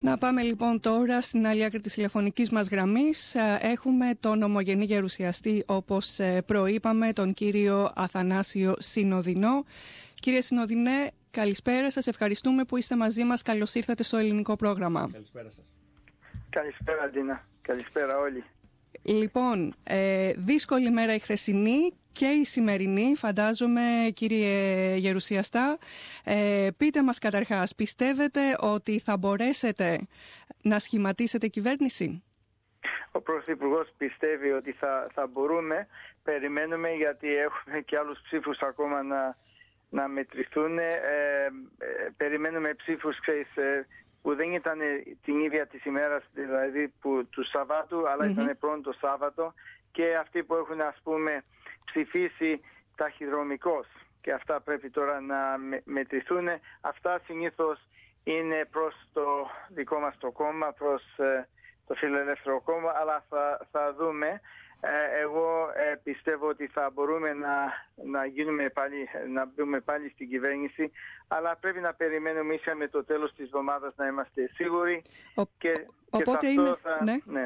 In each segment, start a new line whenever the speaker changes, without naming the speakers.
Να πάμε λοιπόν τώρα στην άλλη άκρη της τηλεφωνικής μας γραμμής. Έχουμε τον ομογενή γερουσιαστή, όπως προείπαμε, τον κύριο Αθανάσιο Συνοδεινό. Κύριε Συνοδεινέ, καλησπέρα σας. Ευχαριστούμε που είστε μαζί μας. Καλώς ήρθατε στο ελληνικό πρόγραμμα.
Καλησπέρα σας.
Καλησπέρα, Ντίνα. Καλησπέρα όλοι.
Λοιπόν, δύσκολη μέρα η χθεσινή και η σημερινή, φαντάζομαι, κύριε Γερουσιαστά. Πείτε μας καταρχάς, πιστεύετε ότι θα μπορέσετε να σχηματίσετε κυβέρνηση?
Ο Πρωθυπουργός πιστεύει ότι θα μπορούμε. Περιμένουμε, γιατί έχουμε και άλλους ψήφους ακόμα να μετρηθούν. Περιμένουμε ψήφους, που δεν ήταν την ίδια της ημέρας, δηλαδή του Σαββάτου, αλλά ήταν πρώτο Σάββατο, και αυτοί που έχουν, ας πούμε, ψηφίσει ταχυδρομικώς, και αυτά πρέπει τώρα να μετρηθούν. Αυτά συνήθως είναι προς το δικό μας το κόμμα, προς το Φιλελεύθερο κόμμα, αλλά θα δούμε. Εγώ πιστεύω ότι θα μπορούμε να μπούμε πάλι στην κυβέρνηση, αλλά πρέπει να περιμένουμε ίσα με το τέλος της εβδομάδας να είμαστε σίγουροι.
Οπότε
ναι.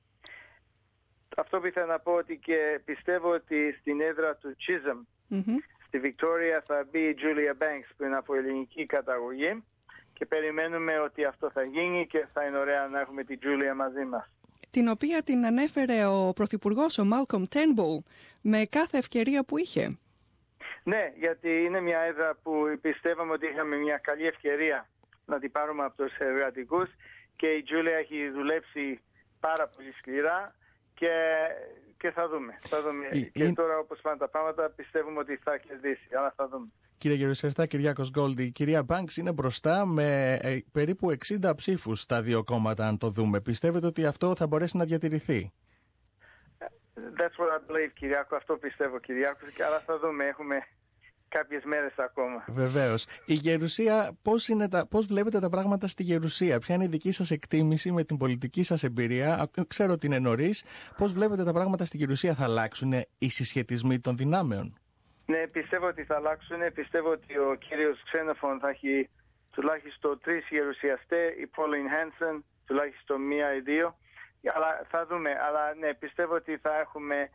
Αυτό που ήθελα να πω, ότι και πιστεύω ότι στην έδρα του Chisholm, στη Βικτόρια, θα μπει η Julia Banks, που είναι από ελληνική καταγωγή, και περιμένουμε ότι αυτό θα γίνει και θα είναι ωραία να έχουμε την Julia μαζί μας.
Την οποία την ανέφερε ο Πρωθυπουργός, ο Malcolm Turnbull, με κάθε ευκαιρία που είχε.
Ναι, γιατί είναι μια έδρα που πιστεύαμε ότι είχαμε μια καλή ευκαιρία να την πάρουμε από τους εργατικούς, και η Τζούλια έχει δουλέψει πάρα πολύ σκληρά και θα δούμε. Και τώρα, όπως πάνε τα πράγματα, πιστεύουμε ότι θα κερδίσει, αλλά θα δούμε.
Κύριε Γερουσιαστά, Κυριάκος Γκόλντι, η κυρία Μπάνξ είναι μπροστά με περίπου 60 ψήφους στα δύο κόμματα, αν το δούμε. Πιστεύετε ότι αυτό θα μπορέσει να διατηρηθεί?
That's what I believe, Κυριάκο. Αυτό πιστεύω, Κυριάκο, αλλά θα δούμε. Έχουμε κάποιες μέρες ακόμα.
Βεβαίως. Η Γερουσία, πώς βλέπετε τα πράγματα στη Γερουσία? Ποια είναι η δική σας εκτίμηση με την πολιτική σας εμπειρία? Ξέρω ότι είναι νωρίς. Πώς βλέπετε τα πράγματα στη Γερουσία? Θα αλλάξουν οι συσχετισμοί των δυνάμεων?
Ναι, πιστεύω ότι θα αλλάξουν. Πιστεύω ότι ο κύριος Ξένοφων θα έχει τουλάχιστον 3 γερουσιαστές, η Pauline Hanson τουλάχιστον 1 ή 2. Αλλά θα δούμε. Αλλά ναι, πιστεύω ότι θα έχουμε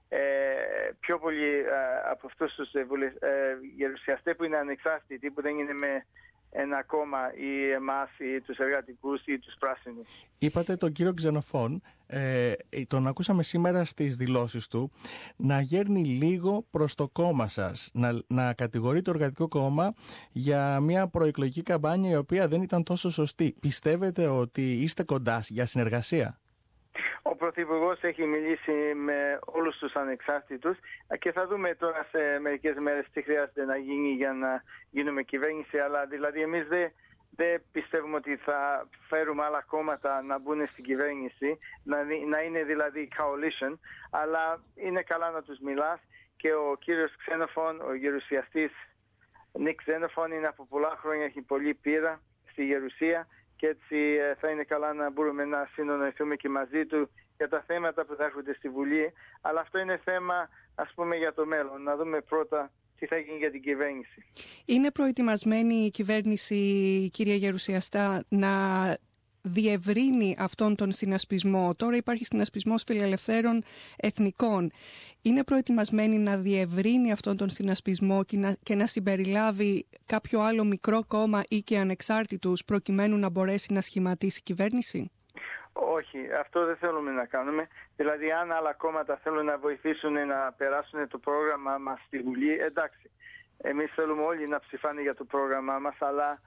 πιο πολλοί από αυτούς τους γερουσιαστές που είναι ανεξάρτητοι, που δεν είναι με ένα κόμμα, ή εμάς ή τους εργατικούς ή τους πράσινους.
Είπατε τον κύριο Ξενοφών, τον ακούσαμε σήμερα στις δηλώσεις του, να γέρνει λίγο προς το κόμμα σας, να κατηγορεί το Εργατικό Κόμμα για μια προεκλογική καμπάνια η οποία δεν ήταν τόσο σωστή. Πιστεύετε ότι είστε κοντά για συνεργασία?
Ο Πρωθυπουργός έχει μιλήσει με όλους τους ανεξάρτητους, και θα δούμε τώρα σε μερικές μέρες τι χρειάζεται να γίνει για να γίνουμε κυβέρνηση. Αλλά δηλαδή εμείς δεν πιστεύουμε ότι θα φέρουμε άλλα κόμματα να μπουν στην κυβέρνηση, να είναι δηλαδή coalition, αλλά είναι καλά να τους μιλάς. Και ο κύριος Ξένοφων, ο γερουσιαστής Νίκ Ξένοφων, είναι από πολλά χρόνια, έχει πολλή πείρα στη Γερουσία, και έτσι θα είναι καλά να μπορούμε να συνονοηθούμε και μαζί του για τα θέματα που θα έρχονται στη Βουλή. Αλλά αυτό είναι θέμα, ας πούμε, για το μέλλον. Να δούμε πρώτα τι θα γίνει για την κυβέρνηση.
Είναι προετοιμασμένη η κυβέρνηση, κύριε Γερουσιαστά, να διευρύνει αυτόν τον συνασπισμό? Τώρα υπάρχει συνασπισμός φιλελευθέρων εθνικών. Είναι προετοιμασμένη να διευρύνει αυτόν τον συνασπισμό και να συμπεριλάβει κάποιο άλλο μικρό κόμμα ή και ανεξάρτητους, προκειμένου να μπορέσει να σχηματίσει κυβέρνηση?
Όχι, αυτό δεν θέλουμε να κάνουμε. Δηλαδή, αν άλλα κόμματα θέλουν να βοηθήσουν να περάσουν το πρόγραμμα μας στη Βουλή, εντάξει. Εμείς θέλουμε όλοι να ψηφάνε για το πρόγραμμά μας, αλλά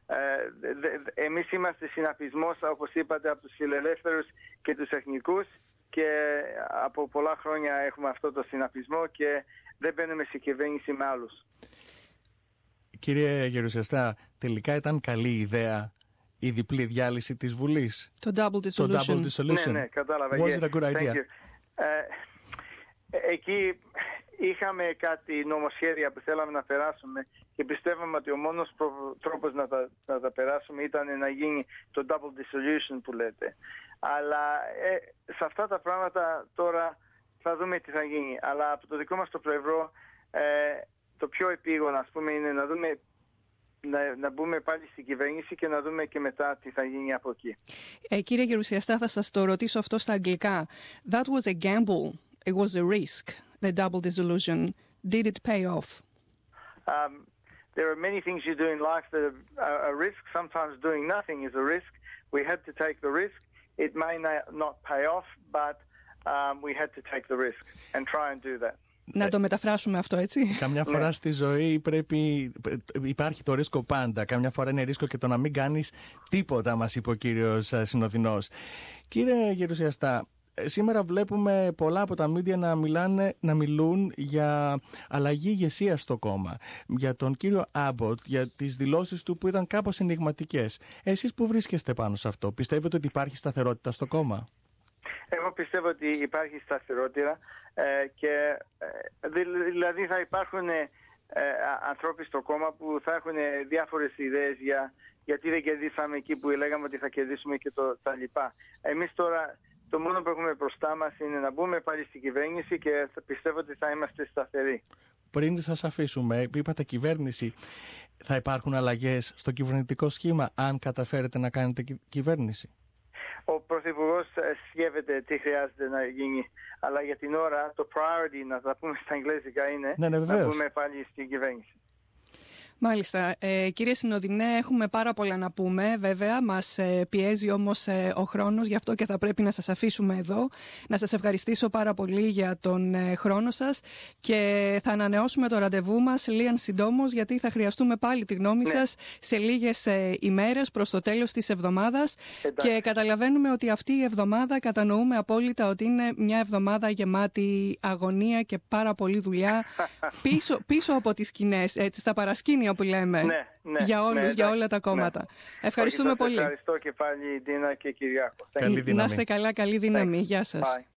εμείς είμαστε συναπισμός, όπως είπατε, από τους φιλελεύθερους και τους εθνικούς, και από πολλά χρόνια έχουμε αυτό το συναπισμό και δεν μπαίνουμε σε κυβέρνηση με άλλους.
Κύριε Γερουσιαστά, τελικά ήταν καλή ιδέα η διπλή διάλυση της Βουλής?
Το double dissolution.
Ναι, κατάλαβα.
Was it a good idea?
Εκεί είχαμε κάτι νομοσχέδια που θέλαμε να περάσουμε, και πιστεύαμε ότι ο μόνος τρόπος να τα περάσουμε ήταν να γίνει το double dissolution που λέτε. Αλλά σε αυτά τα πράγματα τώρα θα δούμε τι θα γίνει. Αλλά από το δικό μας το πλευρό, το πιο επίγον, ας πούμε, είναι να δούμε να μπούμε πάλι στην κυβέρνηση και να δούμε και μετά τι θα γίνει από εκεί.
Κύριε Γερουσιαστά, θα σας το ρωτήσω αυτό στα αγγλικά. That was a gamble. It was a risk. The double dissolution. Did it pay off?
There are many things you do in life that are a risk. Sometimes doing nothing is a risk. We had to take the risk. It may not pay off, but we had to take the risk and try and do that.
Να το μεταφράσουμε αυτό, έτσι.
Καμιά φορά στη ζωή υπάρχει το ρίσκο πάντα. Καμιά φορά είναι ρίσκο και το να μην κάνεις τίποτα, μας είπε ο κύριος Συνοδεινός. Κύριε Γερουσιαστά, σήμερα βλέπουμε πολλά από τα μίντια να μιλούν για αλλαγή ηγεσίας στο κόμμα. Για τον κύριο Άμποτ, για τις δηλώσεις του που ήταν κάπως ενιγματικές. Εσείς που βρίσκεστε πάνω σε αυτό, πιστεύετε ότι υπάρχει σταθερότητα στο κόμμα?
Εγώ πιστεύω ότι υπάρχει σταθερότητα και δηλαδή θα υπάρχουν ανθρώποι στο κόμμα που θα έχουν διάφορες ιδέες γιατί δεν κερδίσαμε εκεί που λέγαμε ότι θα κερδίσουμε και τα λοιπά. Εμείς τώρα το μόνο που έχουμε μπροστά μας είναι να μπούμε πάλι στην κυβέρνηση και πιστεύω ότι θα είμαστε σταθεροί.
Πριν σας αφήσουμε, είπατε κυβέρνηση, θα υπάρχουν αλλαγές στο κυβερνητικό σχήμα αν καταφέρετε να κάνετε κυβέρνηση?
Ο Πρωθυπουργός σκέφτεται τι χρειάζεται να γίνει, αλλά για την ώρα το priority, να τα πούμε στα αγγλικά, είναι να μπούμε πάλι στην κυβέρνηση.
Μάλιστα. Κύριε Συνοδεινέ, έχουμε πάρα πολλά να πούμε. Βέβαια, μας πιέζει όμως ο χρόνος, γι' αυτό και θα πρέπει να σας αφήσουμε εδώ. Να σας ευχαριστήσω πάρα πολύ για τον χρόνο σας και θα ανανεώσουμε το ραντεβού μας λίγαν συντόμως, γιατί θα χρειαστούμε πάλι τη γνώμη σας σε λίγες ημέρες προς το τέλος της εβδομάδας. Και καταλαβαίνουμε ότι αυτή η εβδομάδα κατανοούμε απόλυτα ότι είναι μια εβδομάδα γεμάτη αγωνία και πάρα πολλή δουλειά πίσω από τις σκηνές, έτσι, στα παρασκήνια που λέμε, για όλους, για όλα τα κόμματα. Ευχαριστούμε πολύ.
Ευχαριστώ και πάλι, Ντίνα και Κυριάκο.
Καλή δύναμη.
Να είστε καλά, καλή δύναμη. Γεια σας.
Bye.